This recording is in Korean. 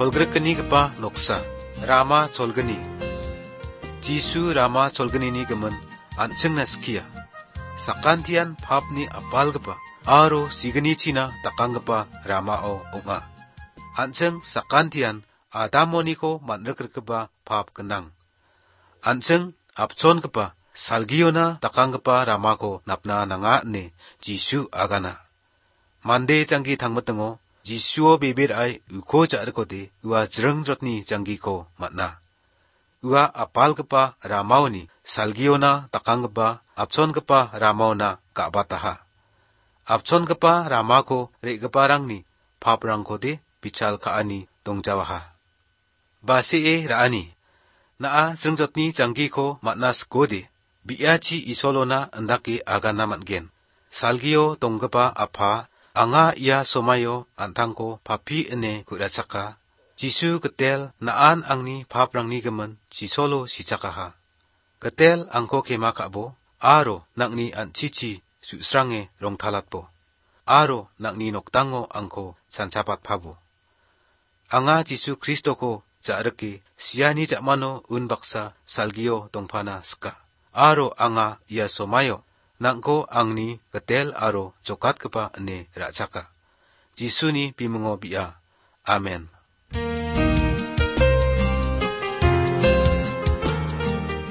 졸그르크니그바 녹사 라마 졸그니 지수 라마 졸그니니 그문 안층나스키야 사칸티안 팝니 아팔그바 아로 시그니치나 딱강그바 라마오 옹아 안층 사칸티안 아다모니코 만르크르크바 팝 근ang 안층 앞촌그바 살기요나 딱강그바 라마코 납나 나가네 지수 아가나 만데 장기 당못등오 지수오 비빌 아이 우코 자르코데 우아 저렁저트니 장기코 맞나 우아 아팔그바 라마오니 살기요나 딱강그바 앞촌그바 라마오나 까바타하 앞촌그바 라마코 레그바랑니 팝랑코데 비찰 카아니 동자와하 바시에 라아니 naa jrengjotni janggiko matnas gode biachi isolona andaki agana matgen salgio tonggipa apa anga ia somayo antangko papi ene kurachaka jisu getel naan angni paprangni gemen jisolo sijakaha getel angko kema kabo aro nakni anchichi susrange rongtalatbo aro nakni noktango angko sancapat pabo anga jisu kristoko 자르키 시아니 자마노 은박사 살기요 동파나 스카 아로 앙아 이야 소마요 낭고 앙니 그텔 아로 조갓그바 네 라차카 지수니 비뭉어 비야 아멘